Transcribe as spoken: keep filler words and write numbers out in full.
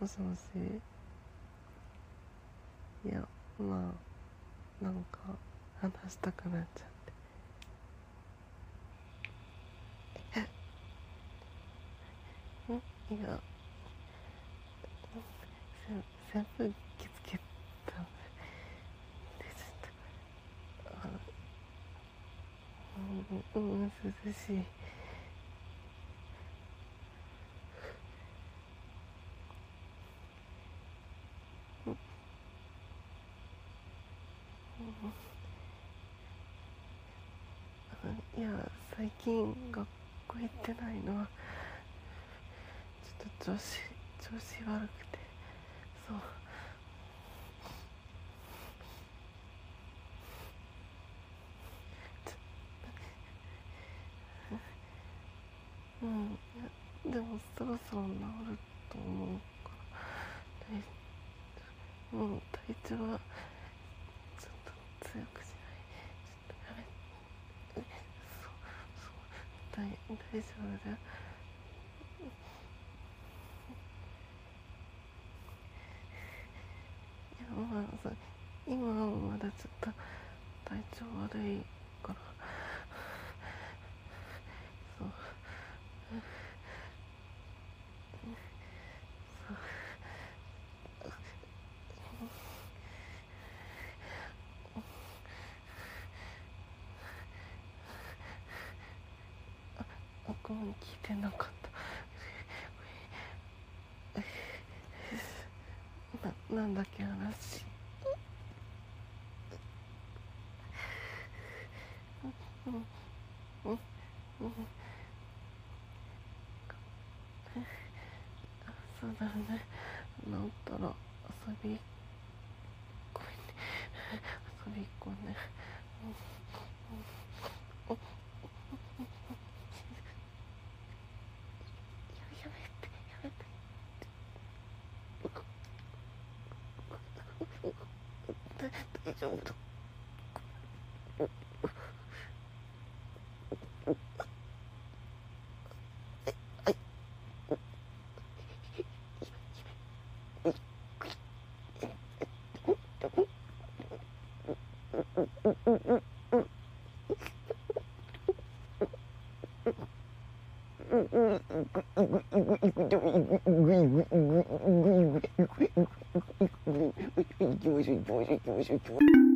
もしもし。いや、まあなんか話したくなっちゃって。んいや、せ扇風機つけたんで、ちょっと、あ、うん、うん、涼しい。いや、最近学校行ってないのはちょっと調子調子悪くて。そう。うん、いやでもそろそろ治ると思うから、もう体調はちょっと強くしない。ちょっとやめ。そうそう大大丈夫だよ。いや、まあさ、今はまだちょっと体調悪いから。そうあ、ごめん、聞いてなかった。な、なんだっけ話。うんうんうん。そうだね。治ったら遊び行こうね。遊び行こうね。うんうん。やめてやめて。大丈夫だ。はい。行きましょう行きましょう行きましょう行きましょう。